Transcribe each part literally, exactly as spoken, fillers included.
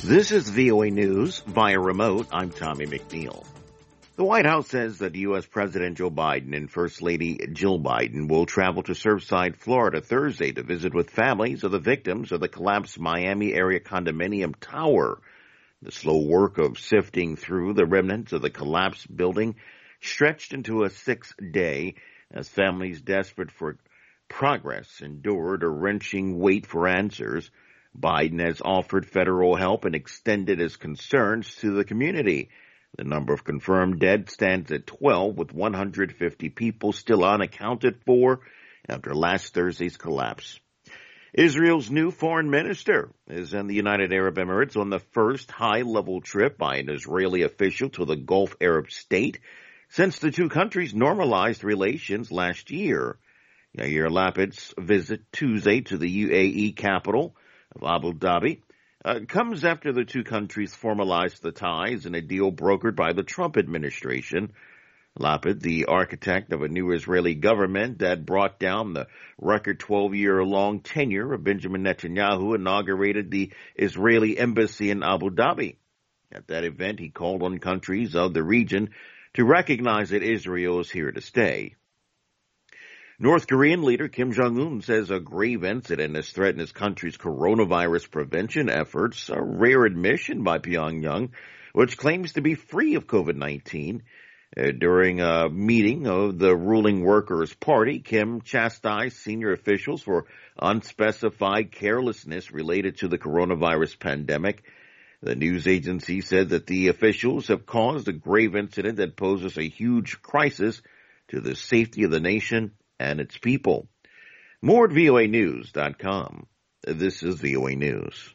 This is V O A News via remote. I'm Tommy McNeil. The White House says that U S. President Joe Biden and First Lady Jill Biden will travel to Surfside, Florida Thursday to visit with families of the victims of the collapsed Miami area condominium tower. The slow work of sifting through the remnants of the collapsed building stretched into a sixth day as families desperate for progress endured a wrenching wait for answers. Biden has offered federal help and extended his concerns to the community. The number of confirmed dead stands at twelve, with one hundred fifty people still unaccounted for after last Thursday's collapse. Israel's new foreign minister is in the United Arab Emirates on the first high-level trip by an Israeli official to the Gulf Arab state since the two countries normalized relations last year. Yair Lapid's visit Tuesday to the U A E capital of Abu Dhabi uh, comes after the two countries formalized the ties in a deal brokered by the Trump administration. Lapid, the architect of a new Israeli government that brought down the record twelve-year-long tenure of Benjamin Netanyahu, inaugurated the Israeli embassy in Abu Dhabi. At that event, he called on countries of the region to recognize that Israel is here to stay. North Korean leader Kim Jong-un says a grave incident has threatened his country's coronavirus prevention efforts, a rare admission by Pyongyang, which claims to be free of COVID nineteen. Uh, during a meeting of the ruling Workers' Party, Kim chastised senior officials for unspecified carelessness related to the coronavirus pandemic. The news agency said that the officials have caused a grave incident that poses a huge crisis to the safety of the nation and its people. More at V O A news dot com. This is V O A News.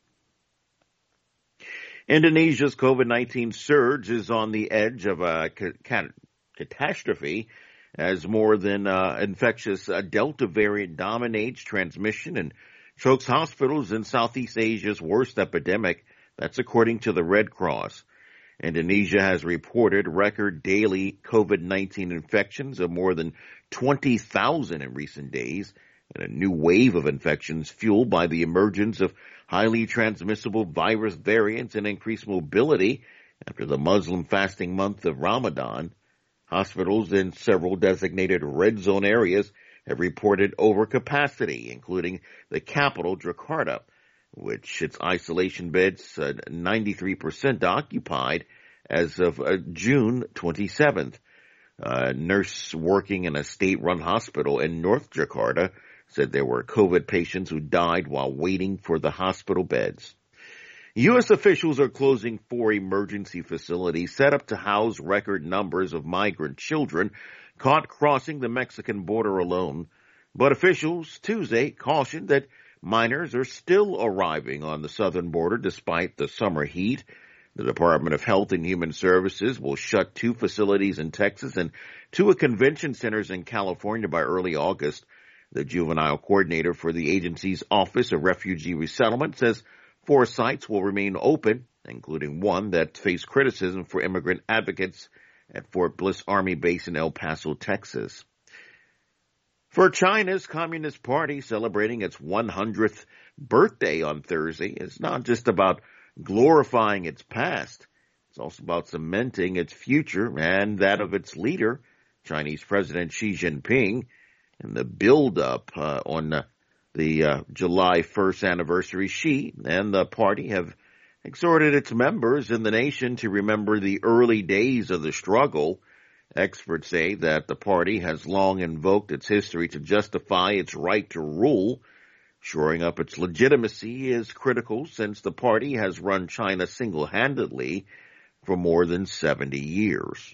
Indonesia's COVID nineteen surge is on the edge of a cat- catastrophe as more than uh, infectious uh, Delta variant dominates transmission and chokes hospitals in Southeast Asia's worst epidemic. That's according to the Red Cross. Indonesia has reported record daily COVID nineteen infections of more than twenty thousand in recent days, and a new wave of infections fueled by the emergence of highly transmissible virus variants and increased mobility after the Muslim fasting month of Ramadan. Hospitals in several designated red zone areas have reported overcapacity, including the capital, Jakarta, which its isolation beds uh, ninety-three percent occupied as of uh, June twenty-seventh. A nurse working in a state-run hospital in North Jakarta said there were COVID patients who died while waiting for the hospital beds. U S officials are closing four emergency facilities set up to house record numbers of migrant children caught crossing the Mexican border alone. But officials Tuesday cautioned that minors are still arriving on the southern border despite the summer heat. The Department of Health and Human Services will shut two facilities in Texas and two convention centers in California by early August. The juvenile coordinator for the agency's Office of Refugee Resettlement says four sites will remain open, including one that faced criticism for immigrant advocates at Fort Bliss Army Base in El Paso, Texas. For China's Communist Party celebrating its one hundredth birthday on Thursday, it's not just about glorifying its past. It's also about cementing its future and that of its leader, Chinese President Xi Jinping. And the build-up uh, on uh, the uh, July first anniversary, Xi and the party have exhorted its members in the nation to remember the early days of the struggle. Experts say that the party has long invoked its history to justify its right to rule. Shoring up its legitimacy is critical since the party has run China single-handedly for more than seventy years.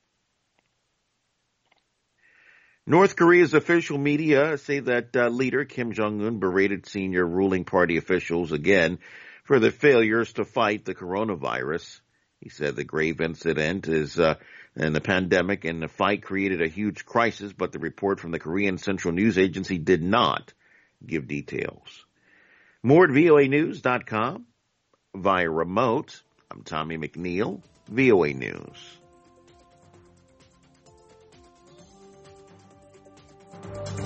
North Korea's official media say that uh, leader Kim Jong-un berated senior ruling party officials again for their failures to fight the coronavirus. He said the grave incident is uh, and the pandemic and the fight created a huge crisis, but the report from the Korean Central News Agency did not give details. More at V O A news dot com. Via remote, I'm Tommy McNeil, V O A News.